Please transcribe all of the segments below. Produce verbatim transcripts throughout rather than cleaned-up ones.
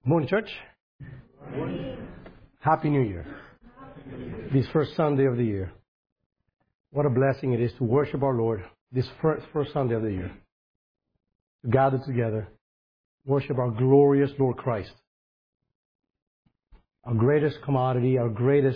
Morning, church. Morning. Happy New Year. This first Sunday of the year. What a blessing it is to worship our Lord this first, first Sunday of the year. To gather together, worship our glorious Lord Christ. Our greatest commodity, our greatest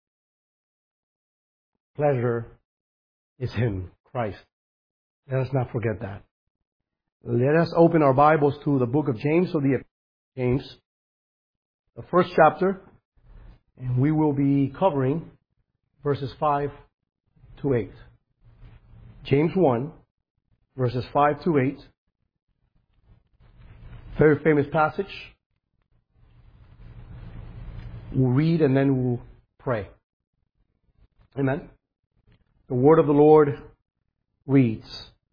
pleasure is Him, Christ. Let us not forget that. Let us open our Bibles to the book of James, or the James, the first chapter, and we will be covering verses five to eight. James one, verses five to eight. Very famous passage. We'll read and then we'll pray. Amen. The word of the Lord reads,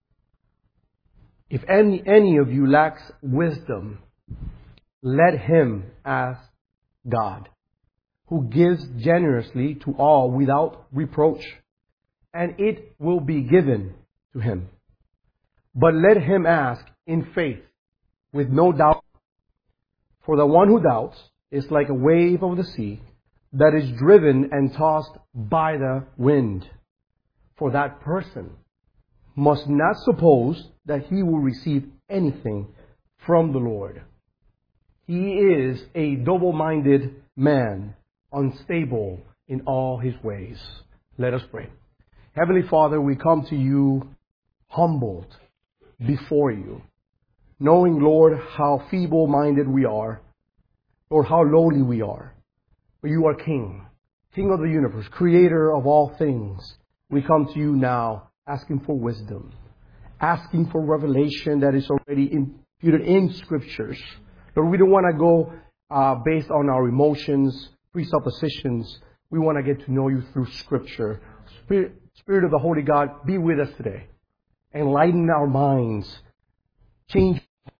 "If any, any of you lacks wisdom, let him ask God, who gives generously to all without reproach, and it will be given to him. But let him ask in faith, with no doubt. For the one who doubts is like a wave of the sea that is driven and tossed by the wind. For that person must not suppose that he will receive anything from the Lord. He is a double-minded man, unstable in all his ways." Let us pray. Heavenly Father, we come to you humbled before you, knowing, Lord, how feeble-minded we are, Lord, how lowly we are. But you are King, King of the universe, Creator of all things. We come to you now asking for wisdom, asking for revelation that is already imputed in Scriptures. Lord, we don't want to go uh, based on our emotions, presuppositions. We want to get to know you through Scripture. Spirit, Spirit of the Holy God, be with us today. Enlighten our minds. Change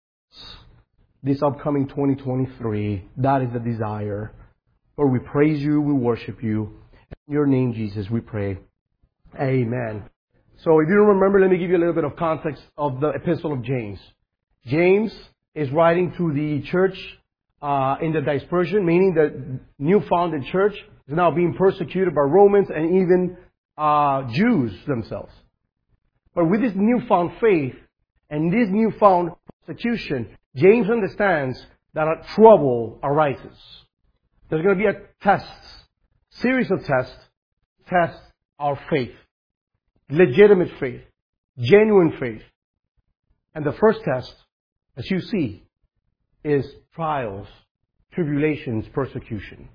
this upcoming twenty twenty-three. That is the desire. Lord, we praise you. We worship you. In your name, Jesus, we pray. Amen. So if you don't remember, let me give you a little bit of context of the Epistle of James. James is writing to the church uh, in the dispersion, meaning the new founded church is now being persecuted by Romans and even uh, Jews themselves. But with this newfound faith and this newfound persecution, James understands that a trouble arises. There's going to be a test, series of tests, test our faith. Legitimate faith, genuine faith. And the first test, as you see, is trials, tribulations, persecution.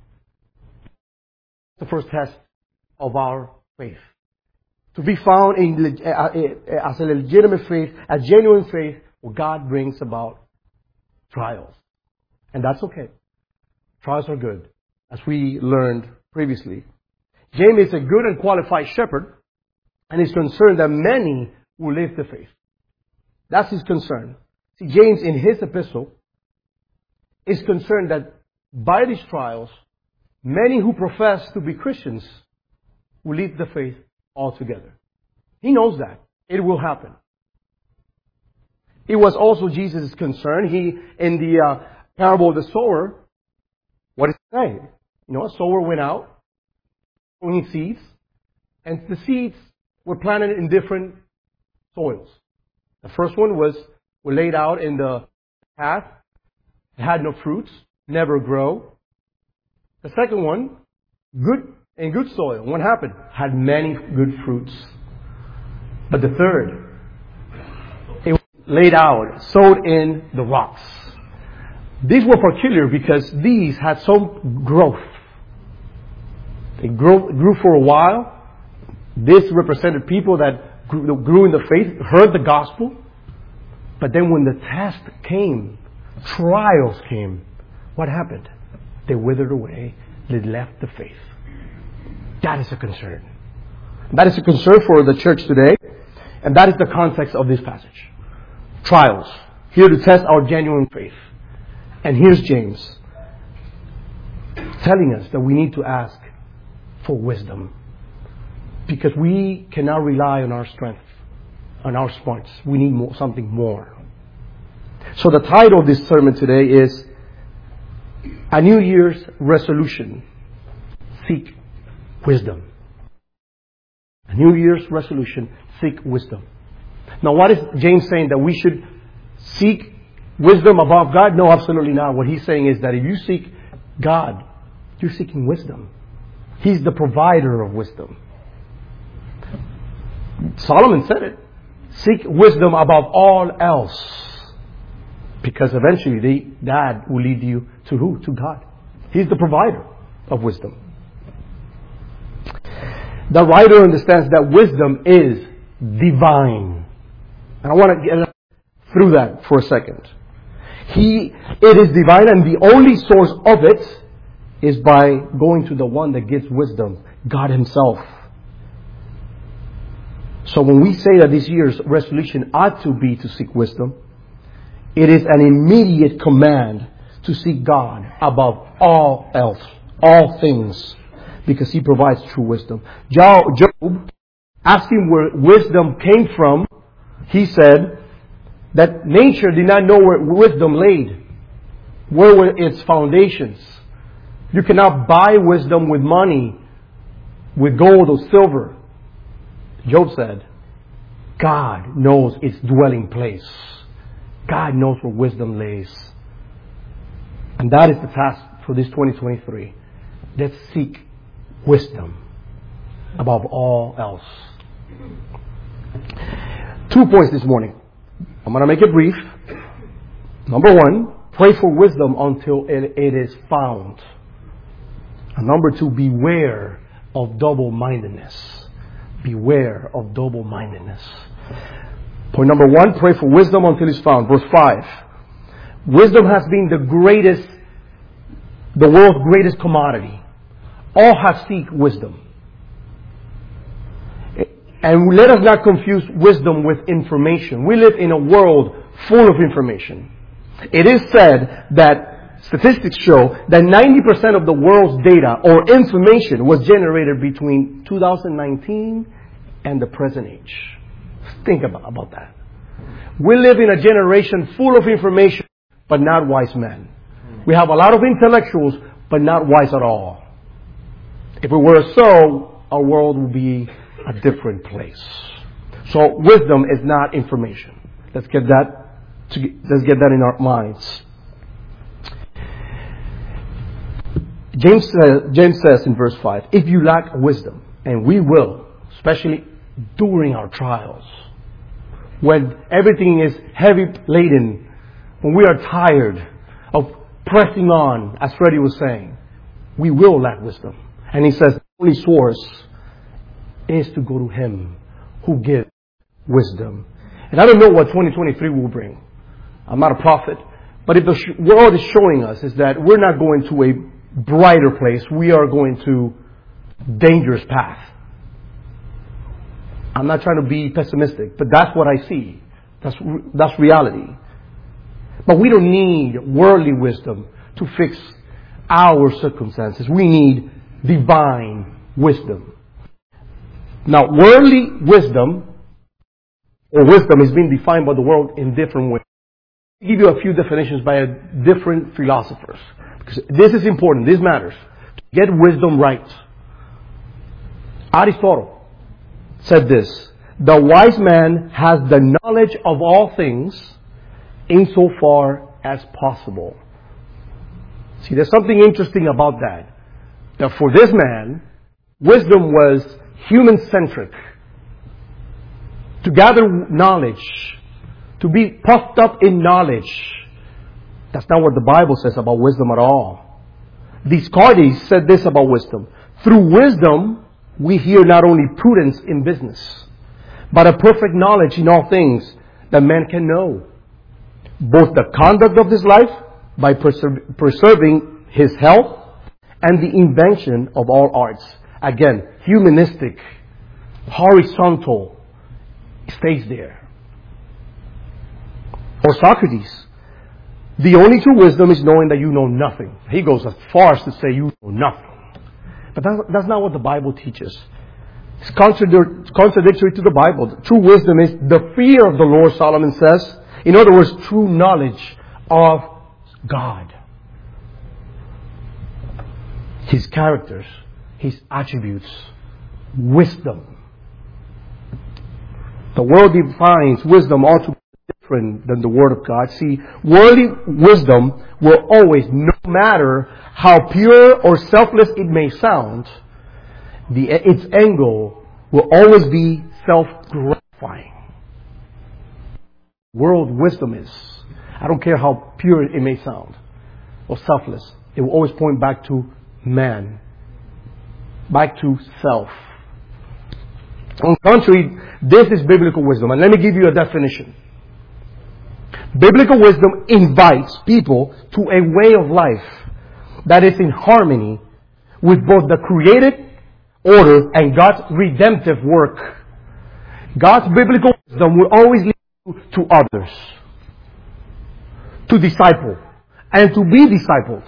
The first test of our faith. To be found in, as a legitimate faith, a genuine faith, well, God brings about trials. And that's okay. Trials are good, as we learned previously. James is a good and qualified shepherd, and is concerned that many will live the faith. That's his concern. See, James, in his epistle, is concerned that by these trials, many who profess to be Christians will leave the faith altogether. He knows that. It will happen. It was also Jesus' concern. He, in the uh, parable of the sower, what did he say? You know, a sower went out, sowing seeds, and the seeds were planted in different soils. The first one was were laid out in the path. It had no fruits, never grow. The second one, good in good soil. What happened? Had many good fruits. But the third, it was laid out, sowed in the rocks. These were peculiar because these had some growth. They grew, grew for a while. This represented people that grew, grew in the faith, heard the gospel. But then when the test came, trials came, what happened? They withered away. They left the faith. That is a concern. That is a concern for the church today. And that is the context of this passage. Trials. Here to test our genuine faith. And here's James telling us that we need to ask for wisdom. Because we cannot rely on our strength, on our smarts. We need more, something more. So the title of this sermon today is A New Year's resolution. Seek wisdom. A New Year's resolution. Seek wisdom. Now, what is James saying? That we should seek wisdom above God? No, absolutely not. What he's saying is that if you seek God, you're seeking wisdom. He's the provider of wisdom. Solomon said it. Seek wisdom above all else. Because eventually the, that will lead you to who? To God. He's the provider of wisdom. The writer understands that wisdom is divine. And I want to get through that for a second. He, it is divine, and the only source of it is by going to the one that gives wisdom, God Himself. So when we say that this year's resolution ought to be to seek wisdom, it is an immediate command to seek God above all else, all things, because He provides true wisdom. Job, asking where wisdom came from, he said that nature did not know where wisdom laid. Where were its foundations? You cannot buy wisdom with money, with gold or silver. Job said, God knows its dwelling place. God knows where wisdom lays. And that is the task for this twenty twenty-three. Let's seek wisdom above all else. Two points this morning. I'm going to make it brief. Number one, pray for wisdom until it, it is found. And number two, beware of double-mindedness. Beware of double-mindedness. Point number one, pray for wisdom until it's found. Verse five. Wisdom has been the greatest, the world's greatest commodity. All have seek wisdom. And let us not confuse wisdom with information. We live in a world full of information. It is said that statistics show that ninety percent of the world's data or information was generated between two thousand nineteen and the present age. Think about, about that. We live in a generation full of information, but not wise men. We have a lot of intellectuals, but not wise at all. If it were so, our world would be a different place. So wisdom is not information. Let's get that. To, let's get that in our minds. James says, James says in verse five, if you lack wisdom, and we will, especially during our trials, when everything is heavy laden, when we are tired of pressing on, as Freddie was saying, we will lack wisdom. And he says the only source is to go to Him who gives wisdom. And I don't know what twenty twenty-three will bring. I'm not a prophet. But if the world is showing us is that we're not going to a brighter place, we are going to dangerous path. I'm not trying to be pessimistic, but that's what I see. That's, that's reality. But we don't need worldly wisdom to fix our circumstances. We need divine wisdom. Now, worldly wisdom, or wisdom, is being defined by the world in different ways. I'll give you a few definitions by different philosophers. Because this is important. This matters. To get wisdom right. Aristotle said this: the wise man has the knowledge of all things insofar as possible. See, there's something interesting about that. That for this man, wisdom was human-centric. To gather knowledge, to be puffed up in knowledge. That's not what the Bible says about wisdom at all. Descartes said this about wisdom: through wisdom, we hear not only prudence in business, but a perfect knowledge in all things that man can know, both the conduct of this life by preser- preserving his health and the invention of all arts. Again, humanistic, horizontal, stays there. Or Socrates: the only true wisdom is knowing that you know nothing. He goes as far as to say you know nothing. But that's, that's not what the Bible teaches. It's contradic- contradictory to the Bible. True wisdom is the fear of the Lord, Solomon says. In other words, true knowledge of God. His characters, His attributes, wisdom. The world defines wisdom altogether different than the Word of God. See, worldly wisdom will always, no matter how pure or selfless it may sound, the, its angle will always be self-gratifying. World wisdom is, I don't care how pure it may sound or selfless, it will always point back to man, back to self. On the contrary, this is biblical wisdom. And let me give you a definition. Biblical wisdom invites people to a way of life that is in harmony with both the created order and God's redemptive work. God's biblical wisdom will always lead you to others, to disciple, and to be discipled.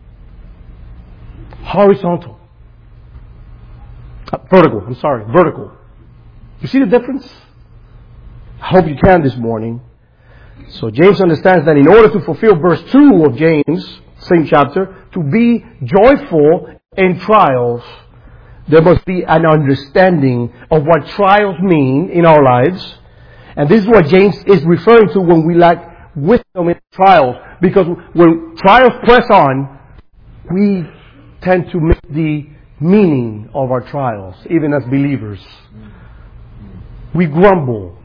Horizontal. Uh, vertical, I'm sorry, vertical. You see the difference? I hope you can this morning. So James understands that in order to fulfill verse two of James, same chapter, to be joyful in trials, there must be an understanding of what trials mean in our lives. And this is what James is referring to when we lack wisdom in trials. Because when trials press on, we tend to miss the meaning of our trials, even as believers. We grumble.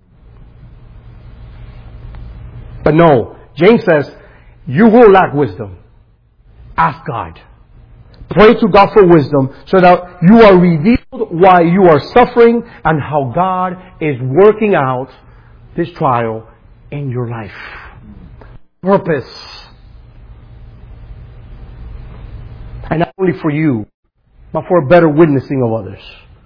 But no, James says, you will lack wisdom. Ask God. Pray to God for wisdom so that you are revealed why you are suffering and how God is working out this trial in your life. Purpose. And not only for you, but for a better witnessing of others.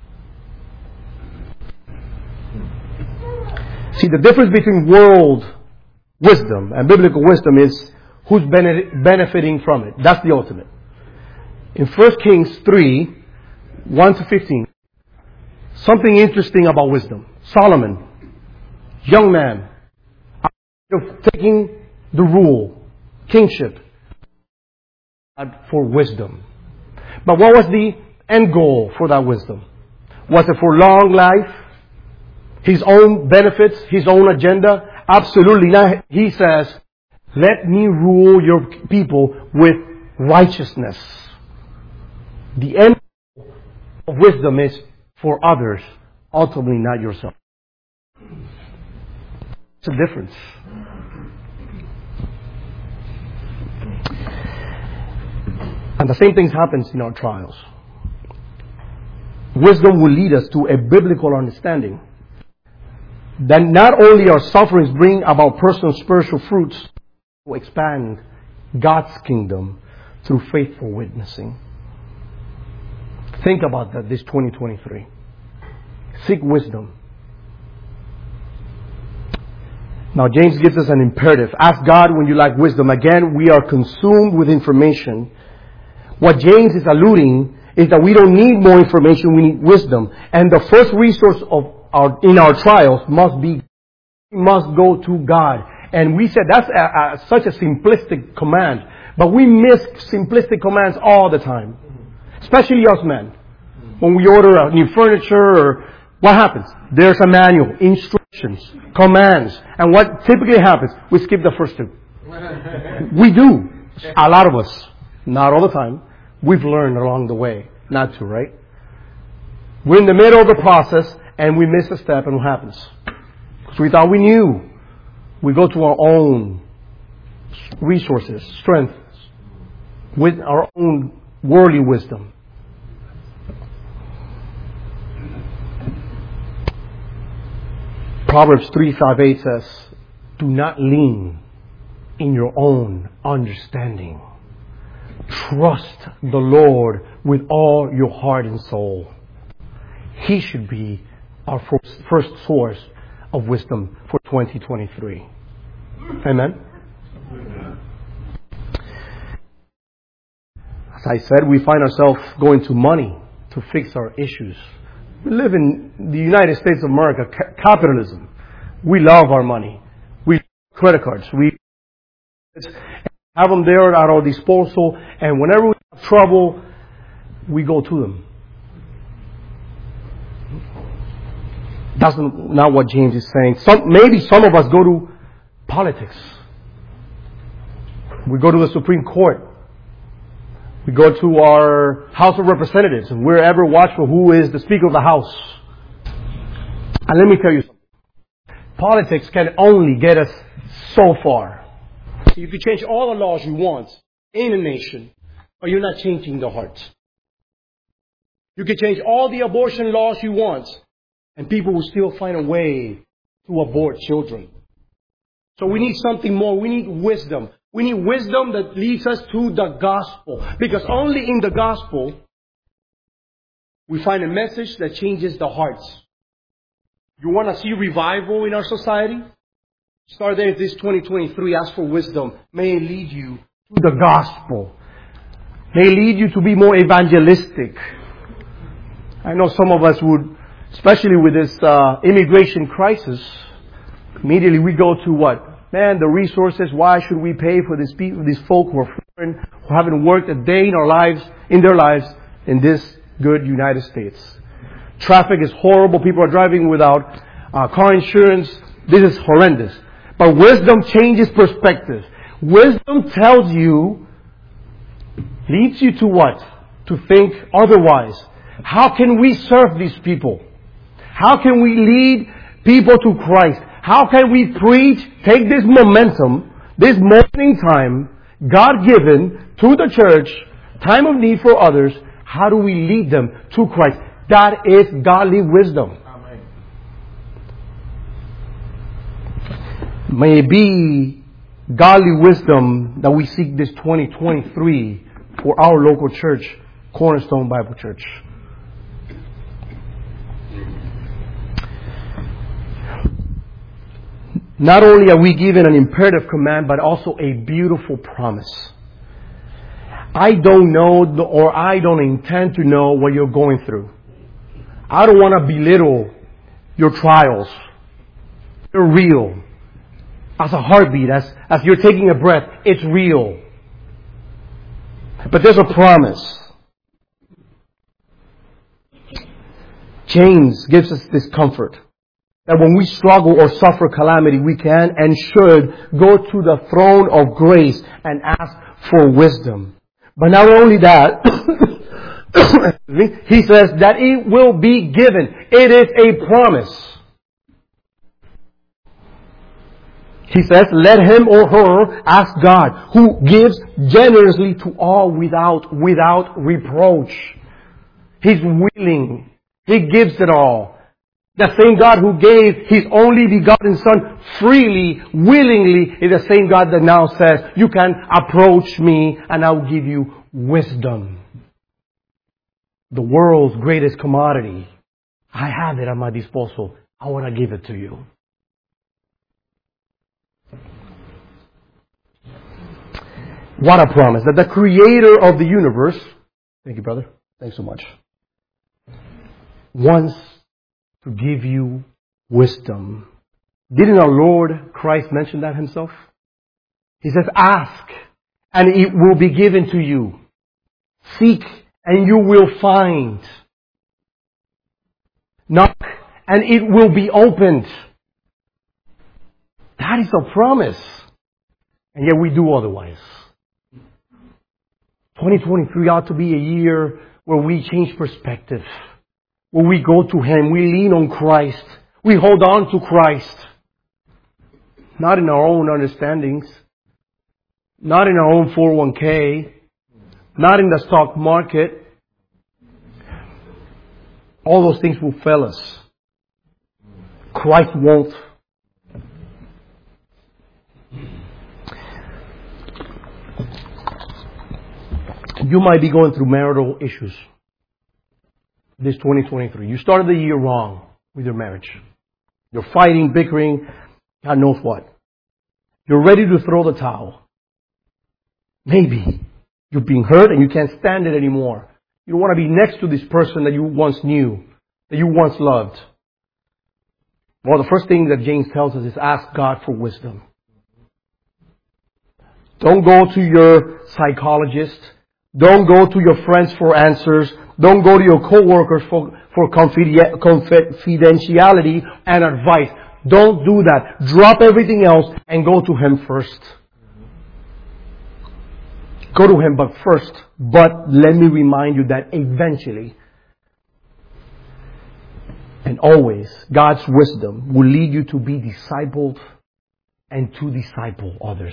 See, the difference between world wisdom and biblical wisdom is who's benefiting from it. That's the ultimate. In First Kings three, one to fifteen, something interesting about wisdom. Solomon, young man, taking the rule, kingship, for wisdom. But what was the end goal for that wisdom? Was it for long life? His own benefits? His own agenda? Absolutely not. He says, let me rule your people with righteousness. The end of wisdom is for others, ultimately not yourself. It's a difference. And the same thing happens in our trials. Wisdom will lead us to a biblical understanding that not only our sufferings bring about personal spiritual fruits to expand God's kingdom through faithful witnessing. Think about that this twenty twenty-three. Seek wisdom. Now James gives us an imperative. Ask God when you lack wisdom. Again, we are consumed with information. What James is alluding is that we don't need more information, we need wisdom. And the first resource of our, in our trials must be, must go to God. And we said that's a, a, such a simplistic command. But we miss simplistic commands all the time. Especially us men. When we order a new furniture, or what happens? There's a manual, instructions, commands. And what typically happens? We skip the first two. We do. A lot of us. Not all the time. We've learned along the way not to, right? We're in the middle of the process and we miss a step, and what happens? So we thought we knew. We go to our own resources, strengths, with our own worldly wisdom. Proverbs three five eight says, do not lean in your own understanding. Trust the Lord with all your heart and soul. He should be our first source of wisdom for twenty twenty-three. Amen? As I said, we find ourselves going to money to fix our issues. We live in the United States of America, ca- capitalism. We love our money. We love credit cards. We have them there at our disposal, and whenever we have trouble, we go to them. That's not what James is saying. Some, maybe some of us go to politics. We go to the Supreme Court. We go to our House of Representatives, and we're ever watchful who is the Speaker of the House. And let me tell you something. Politics can only get us so far. You can change all the laws you want in a nation, but you're not changing the heart. You can change all the abortion laws you want, and people will still find a way to abort children. So we need something more. We need wisdom. We need wisdom that leads us to the gospel. Because only in the gospel we find a message that changes the hearts. You want to see revival in our society? Start there this twenty twenty-three. Ask for wisdom. May it lead you to the gospel. May it lead you to be more evangelistic. I know some of us would, especially with this uh, immigration crisis, immediately we go to what? Man, the resources, why should we pay for these people, these folk who are foreign, who haven't worked a day in our lives, in their lives, in this good United States? Traffic is horrible. People are driving without uh, car insurance. This is horrendous. But wisdom changes perspective. Wisdom tells you, leads you to what? To think otherwise. How can we serve these people? How can we lead people to Christ? How can we preach, take this momentum, this morning time, God-given to the church, time of need for others, how do we lead them to Christ? That is godly wisdom. Amen. May it be godly wisdom that we seek this twenty twenty-three for our local church, Cornerstone Bible Church. Not only are we given an imperative command, but also a beautiful promise. I don't know or I don't intend to know what you're going through. I don't want to belittle your trials. They're real. As a heartbeat, as, as you're taking a breath, it's real. But there's a promise. James gives us this comfort. That when we struggle or suffer calamity, we can and should go to the throne of grace and ask for wisdom. But not only that, he says that it will be given. It is a promise. He says, let him or her ask God, who gives generously to all without, without reproach. He's willing. He gives it all. The same God who gave His only begotten Son freely, willingly, is the same God that now says, you can approach me and I will give you wisdom. The world's greatest commodity. I have it at my disposal. I want to give it to you. What a promise. That the Creator of the universe, thank you, brother. Thanks so much, wants to give you wisdom. Didn't our Lord Christ mention that Himself? He says, ask and it will be given to you. Seek and you will find. Knock and it will be opened. That is a promise. And yet we do otherwise. twenty twenty-three ought to be a year where we change perspective. Where we go to Him, we lean on Christ, we hold on to Christ. Not in our own understandings, not in our own four oh one k, not in the stock market. All those things will fail us. Christ won't. You might be going through marital issues this twenty twenty-three. You started the year wrong with your marriage. You're fighting, bickering, God knows what. You're ready to throw the towel. Maybe you're being hurt and you can't stand it anymore. You don't want to be next to this person that you once knew, that you once loved. Well, the first thing that James tells us is ask God for wisdom. Don't go to your psychologist. Don't go to your friends for answers. Don't go to your coworkers for, for confiden- confidentiality and advice. Don't do that. Drop everything else and go to Him first. Go to Him, but first. But let me remind you that eventually and always God's wisdom will lead you to be discipled and to disciple others.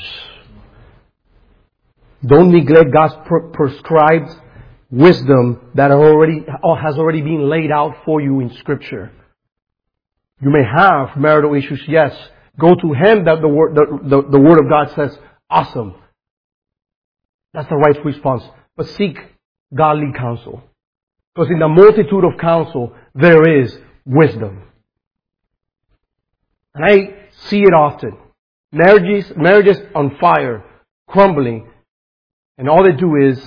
Don't neglect God's pre- prescribed wisdom that already has already been laid out for you in Scripture. You may have marital issues, yes. Go to Him that the word, the, the, the Word of God says, awesome. That's the right response. But seek godly counsel. Because in the multitude of counsel, there is wisdom. And I see it often. Marriages, marriages on fire, crumbling. And all they do is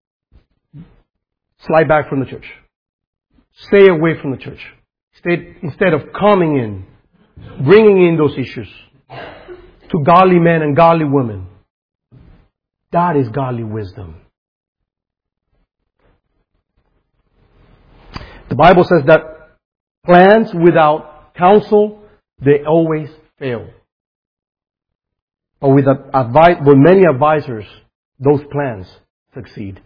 slide back from the church. Stay away from the church. Stay, instead of coming in, bringing in those issues to godly men and godly women. That is godly wisdom. The Bible says that plans without counsel, they always fail. But with, advice, with many advisors, those plans succeed.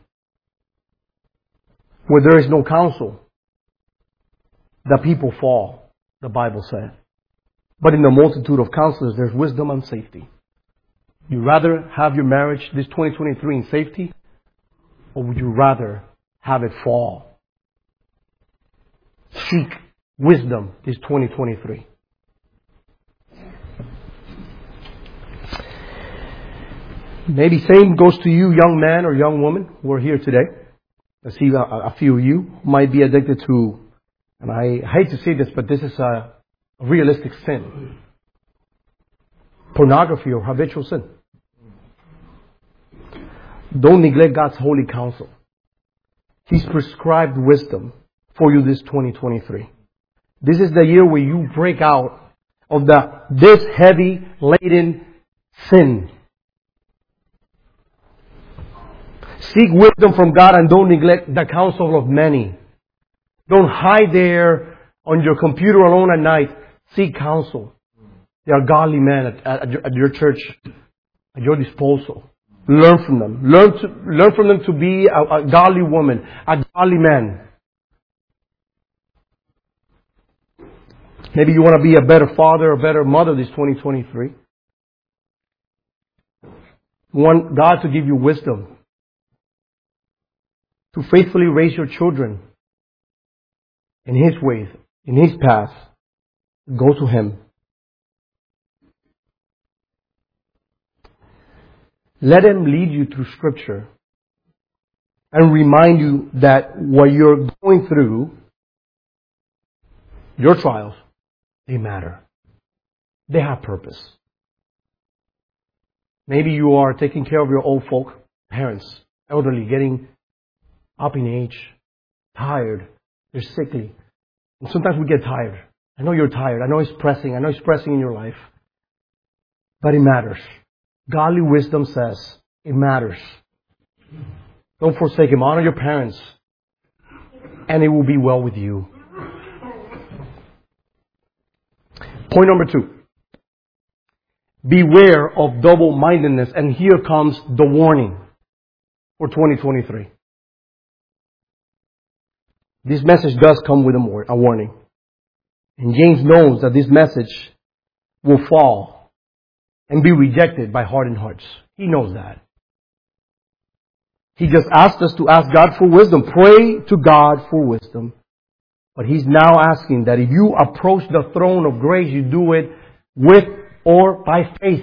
Where there is no counsel, the people fall, the Bible said. But in the multitude of counselors, there's wisdom and safety. You rather have your marriage this twenty twenty-three in safety, or would you rather have it fall? Seek wisdom this twenty twenty-three. Maybe same goes to you, young man or young woman who are here today. I see a, a few of you might be addicted to, and I hate to say this, but this is a, a realistic sin. Pornography or habitual sin. Don't neglect God's holy counsel. He's prescribed wisdom for you this twenty twenty-three. This is the year where you break out of the this heavy laden sin. Seek wisdom from God and don't neglect the counsel of many. Don't hide there on your computer alone at night. Seek counsel. There are godly men at, at, your, at your church, at your disposal. Learn from them. Learn to learn from them to be a, a godly woman, a godly man. Maybe you want to be a better father, a better mother this twenty twenty-three. You want God to give you wisdom to faithfully raise your children in His ways, in His path. Go to Him. Let Him lead you through Scripture and remind you that what you're going through, your trials, they matter. They have purpose. Maybe you are taking care of your old folk, parents, elderly, getting up in age, tired, they're sickly. And sometimes we get tired. I know you're tired. I know it's pressing. I know it's pressing in your life. But it matters. Godly wisdom says it matters. Don't forsake Him. Honor your parents. And it will be well with you. Point number two. Beware of double-mindedness. And here comes the warning for twenty twenty-three. This message does come with a warning. And James knows that this message will fall and be rejected by hardened hearts. He knows that. He just asked us to ask God for wisdom. Pray to God for wisdom. But He's now asking that if you approach the throne of grace, you do it with or by faith.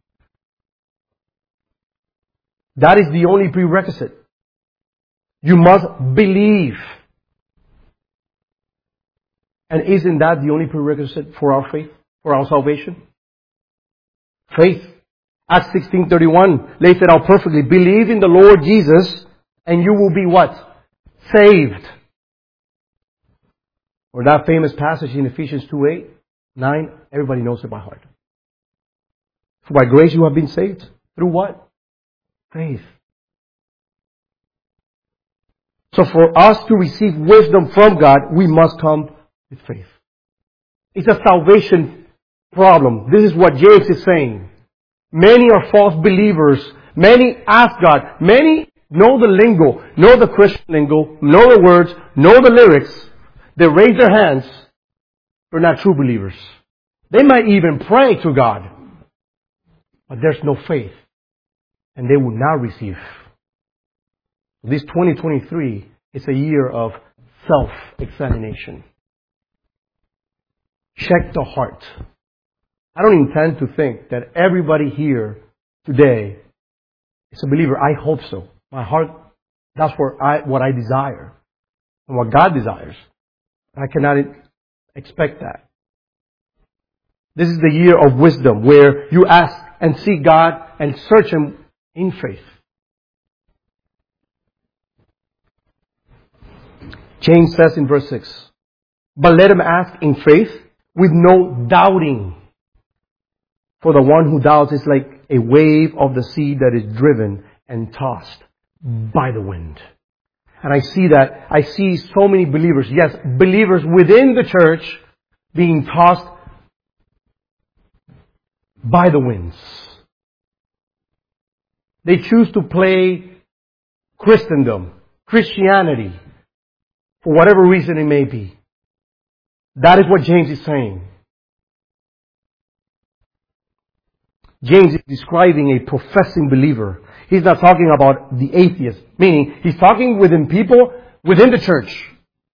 That is the only prerequisite. You must believe. And isn't that the only prerequisite for our faith, for our salvation? Faith. Acts sixteen thirty-one lays it out perfectly. Believe in the Lord Jesus and you will be what? Saved. Or that famous passage in Ephesians two eight, nine, everybody knows it by heart. For by grace you have been saved. Through what? Faith. So for us to receive wisdom from God, we must come with faith. It's a salvation problem. This is what James is saying. Many are false believers. Many ask God. Many know the lingo, know the Christian lingo, know the words, know the lyrics. They raise their hands. They're not true believers. They might even pray to God. But there's no faith. And they will not receive. This twenty twenty-three is a year of self-examination. Check the heart. I don't intend to think that everybody here today is a believer. I hope so. My heart, that's what I, what I desire. And what God desires. I cannot expect that. This is the year of wisdom where you ask and seek God and search Him in faith. James says in verse six, but let him ask in faith with no doubting. For the one who doubts is like a wave of the sea that is driven and tossed by the wind. And I see that, I see so many believers, yes, believers within the church being tossed by the winds. They choose to play Christendom, Christianity, for whatever reason it may be. That is what James is saying. James is describing a professing believer. He's not talking about the atheist, meaning he's talking within people within the church.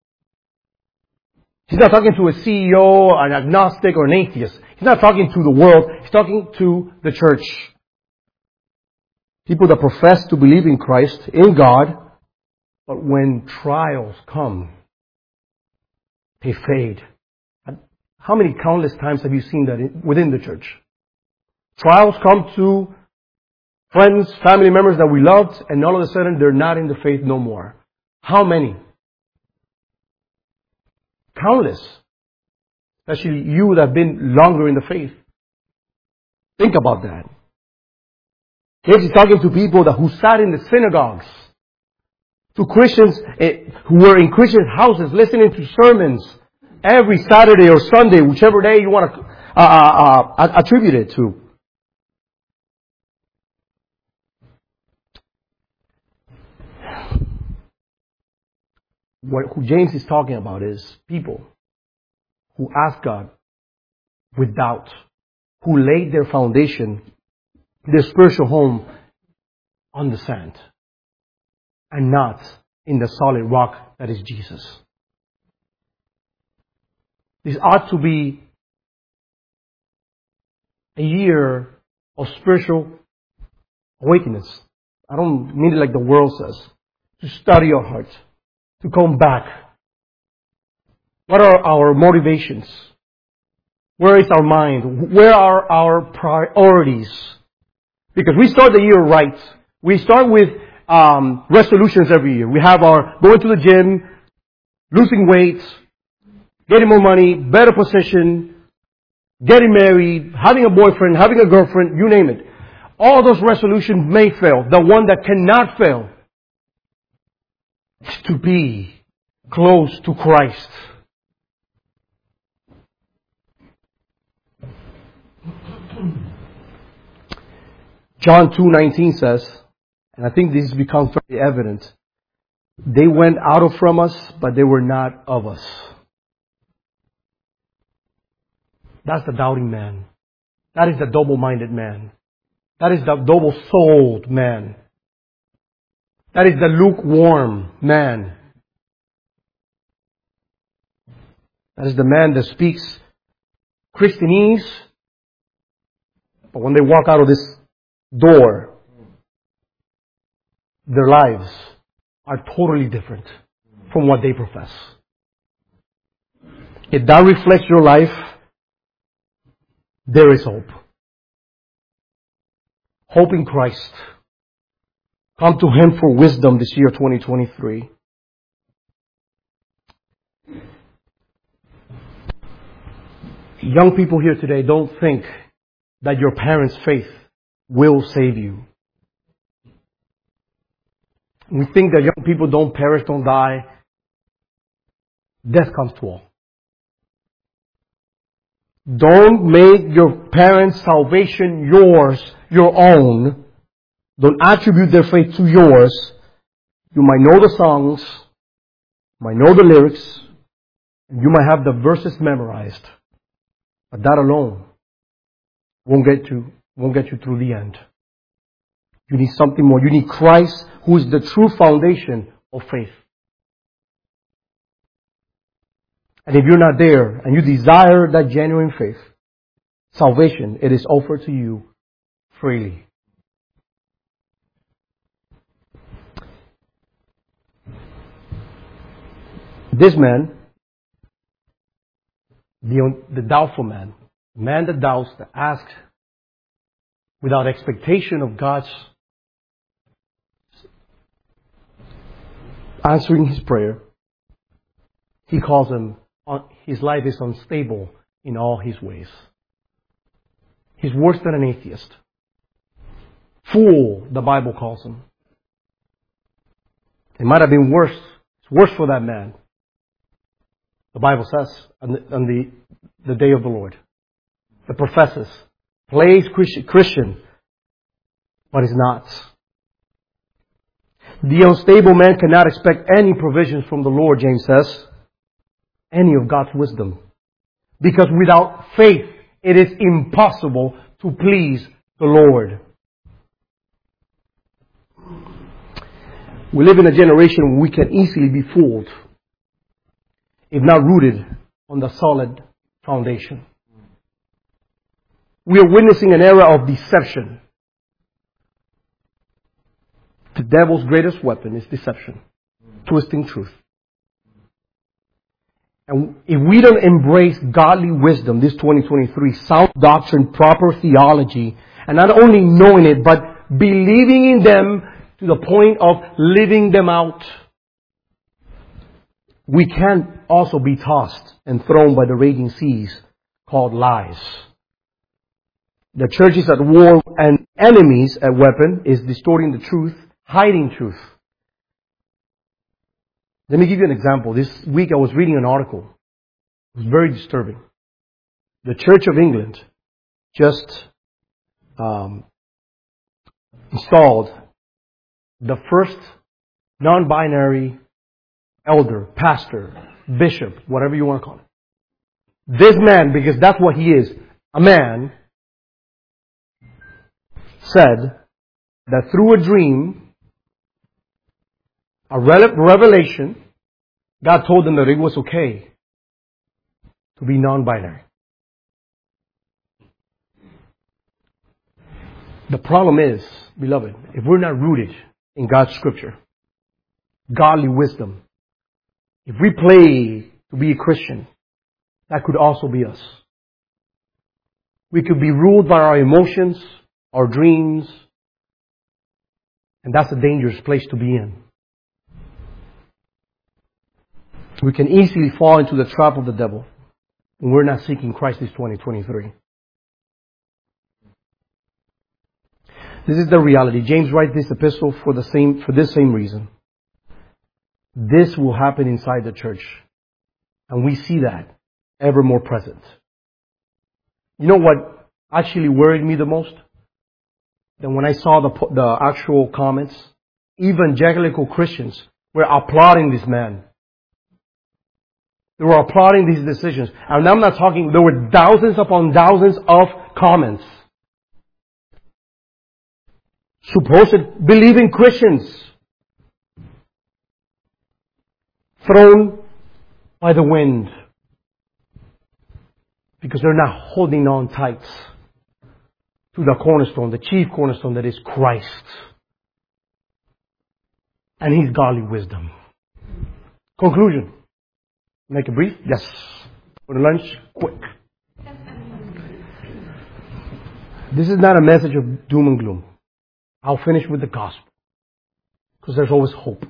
He's not talking to a C E O, an agnostic, or an atheist. He's not talking to the world. He's talking to the church. People that profess to believe in Christ, in God, but when trials come, they fade. How many countless times have you seen that within the church? Trials come to friends, family members that we loved, and all of a sudden they're not in the faith no more. How many? Countless. Especially you that have been longer in the faith. Think about that. James is talking to people that who sat in the synagogues, to Christians who were in Christian houses listening to sermons every Saturday or Sunday, whichever day you want to uh, uh, uh, attribute it to. What who James is talking about is people who ask God with doubt, who laid their foundation, their spiritual home on the sand and not in the solid rock that is Jesus. This ought to be a year of spiritual awakeness. I don't mean it like the world says. To study your heart. To come back. What are our motivations? Where is our mind? Where are our priorities? Because we start the year right. We start with um, resolutions every year. We have our going to the gym, losing weight, getting more money, better position, getting married, having a boyfriend, having a girlfriend, you name it. All those resolutions may fail. The one that cannot fail is to be close to Christ. John two nineteen says, and I think this becomes very evident, they went out of from us, but they were not of us. That's the doubting man. That is the double-minded man. That is the double-souled man. That is the lukewarm man. That is the man that speaks Christianese, but when they walk out of this door, their lives are totally different from what they profess. If that reflects your life, there is hope. Hope in Christ. Come to Him for wisdom this year, twenty twenty-three. Young people here today, don't think that your parents' faith will save you. We think that young people don't perish, don't die. Death comes to all. Don't make your parents' salvation yours, your own. Don't attribute their faith to yours. You might know the songs, might know the lyrics, and you might have the verses memorized. But that alone won't get you, won't get you through the end. You need something more. You need Christ, who is the true foundation of faith. And if you're not there and you desire that genuine faith, salvation, it is offered to you freely. This man, the, the doubtful man, the man that doubts, that asks without expectation of God's answering his prayer, he calls him, his life is unstable in all his ways. He's worse than an atheist. Fool, the Bible calls him. It might have been worse. It's worse for that man. The Bible says on the, on the, the day of the Lord. That professes, plays Christian, but is not. The unstable man cannot expect any provisions from the Lord, James says. Any of God's wisdom. Because without faith, it is impossible to please the Lord. We live in a generation where we can easily be fooled if not rooted on the solid foundation. We are witnessing an era of deception. The devil's greatest weapon is deception, twisting truth. And if we don't embrace godly wisdom, this twenty twenty-three, sound doctrine, proper theology, and not only knowing it, but believing in them to the point of living them out, we can also be tossed and thrown by the raging seas called lies. The church is at war and enemies at weapon is distorting the truth, hiding truth. Let me give you an example. This week I was reading an article. It was very disturbing. The Church of England just um, installed the first non-binary elder, pastor, bishop, whatever you want to call it. This man, because that's what he is, a man, said that through a dream, a revelation, God told them that it was okay to be non-binary. The problem is, beloved, if we're not rooted in God's scripture, godly wisdom, if we play to be a Christian, that could also be us. We could be ruled by our emotions, our dreams, and that's a dangerous place to be in. We can easily fall into the trap of the devil when we're not seeking Christ this twenty twenty-three. This is the reality. James writes this epistle for the same, for this same reason. This will happen inside the church. And we see that ever more present. You know what actually worried me the most? That when I saw the, the actual comments, evangelical Christians were applauding this man. They were applauding these decisions. And I'm not talking, there were thousands upon thousands of comments. Supposed believing Christians thrown by the wind because they're not holding on tight to the cornerstone, the chief cornerstone that is Christ and His godly wisdom. Conclusion. Make it brief? Yes. For the lunch, quick. This is not a message of doom and gloom. I'll finish with the gospel, because there's always hope.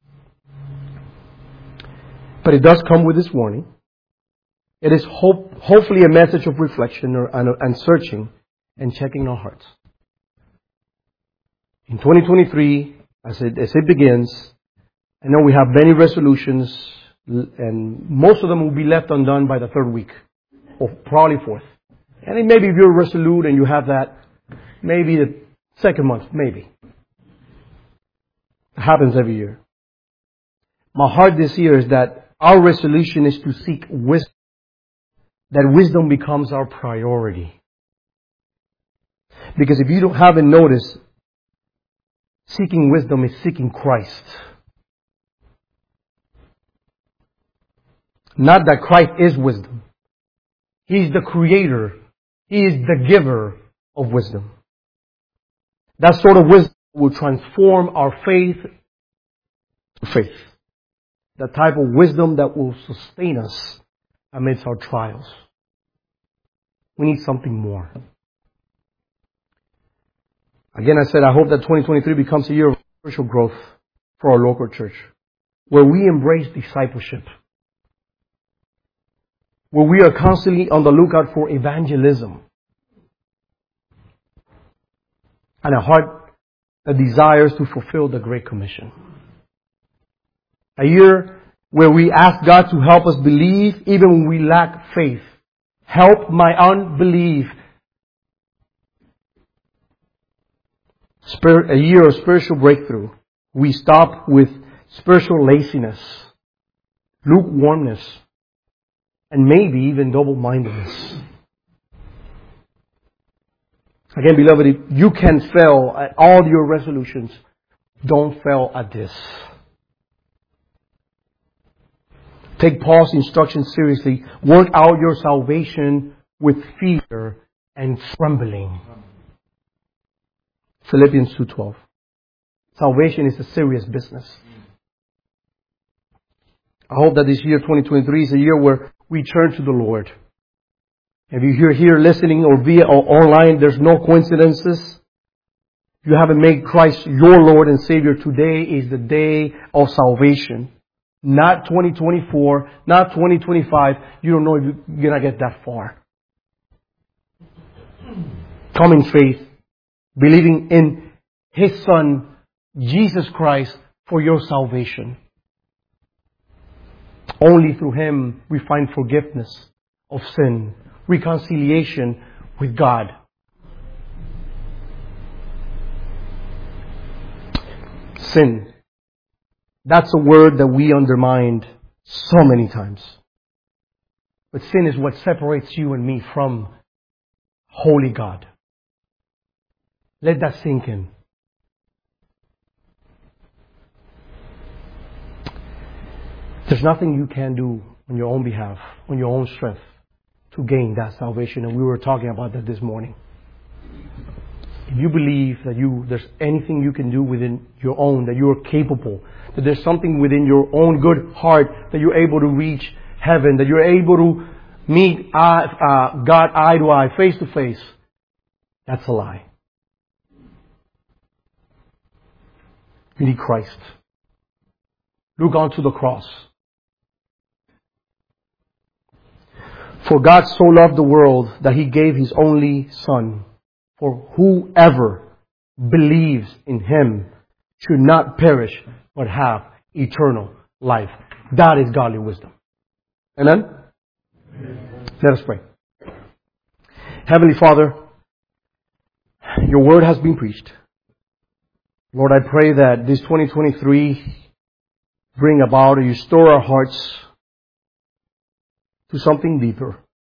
But it does come with this warning. It is hope, hopefully a message of reflection or, and, and searching and checking our hearts. In twenty twenty-three, as it, as it begins. I know we have many resolutions, and most of them will be left undone by the third week, or probably fourth. And then maybe if you're resolute and you have that, maybe the second month, maybe. It happens every year. My heart this year is that our resolution is to seek wisdom, that wisdom becomes our priority. Because if you don't haven't noticed, seeking wisdom is seeking Christ. Not that Christ is wisdom. He's the creator. He is the giver of wisdom. That sort of wisdom will transform our faith to faith. The type of wisdom that will sustain us amidst our trials. We need something more. Again, I said, I hope that twenty twenty-three becomes a year of spiritual growth for our local church, where we embrace discipleship, where we are constantly on the lookout for evangelism, and a heart that desires to fulfill the Great Commission. A year where we ask God to help us believe even when we lack faith. Help my unbelief. Spirit, a year of spiritual breakthrough. We stop with spiritual laziness, lukewarmness, and maybe even double-mindedness. Again, beloved, if you can fail at all your resolutions, don't fail at this. Take Paul's instructions seriously. Work out your salvation with fear and trembling. Philippians two twelve. Salvation is a serious business. I hope that this year, twenty twenty-three, is a year where we turn to the Lord. If you're here listening or via or online, there's no coincidences. If you haven't made Christ your Lord and Savior, today is the day of salvation. Not twenty twenty-four, not twenty twenty-five. You don't know if you're going to get that far. Come in faith, believing in His Son, Jesus Christ, for your salvation. Only through Him we find forgiveness of sin, reconciliation with God. Sin. That's a word that we undermined so many times. But sin is what separates you and me from holy God. Let that sink in. There's nothing you can do on your own behalf, on your own strength, to gain that salvation. And we were talking about that this morning. If you believe that you there's anything you can do within your own, that you are capable, that there's something within your own good heart that you're able to reach heaven, that you're able to meet uh, uh, God eye to eye, face to face, that's a lie. You need Christ. Look onto the cross. For God so loved the world that He gave His only Son. For whoever believes in Him should not perish, but have eternal life. That is godly wisdom. Amen? Amen. Let us pray. Heavenly Father, Your Word has been preached. Lord, I pray that this twenty twenty-three bring about, or You restore our hearts to something deeper.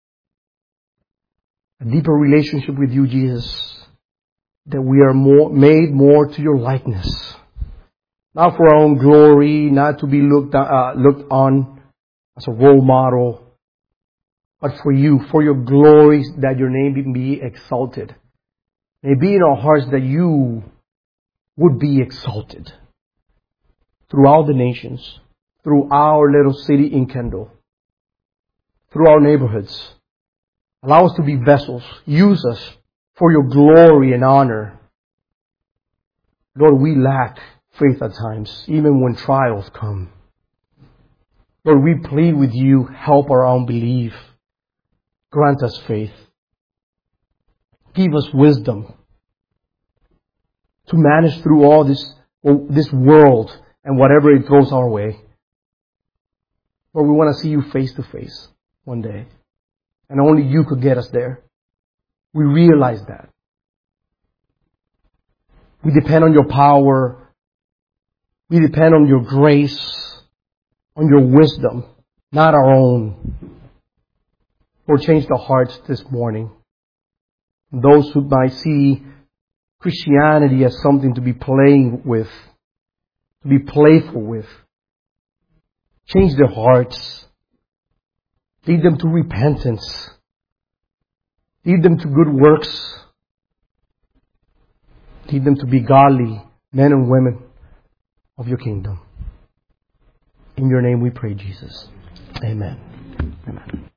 A deeper relationship with You, Jesus. That we are more made more to Your likeness. Not for our own glory, not to be looked, uh, looked on as a role model, but for You, for Your glory, that Your name be exalted. May it be in our hearts that You would be exalted throughout the nations, through our little city in Kendall, through our neighborhoods. Allow us to be vessels. Use us for Your glory and honor. Lord, we lack faith at times, even when trials come. Lord, we plead with You, help our unbelief. Grant us faith. Give us wisdom to manage through all these or this world and whatever it throws our way. Lord, we want to see you face to face one day. And only you could get us there. We realize that. We depend on your power. We depend on your grace, on your wisdom, not our own. Lord, change the hearts this morning. Those who might see Christianity as something to be playing with, to be playful with. Change their hearts. Lead them to repentance. Lead them to good works. Lead them to be godly men and women of your kingdom. In your name we pray, Jesus. Amen. Amen.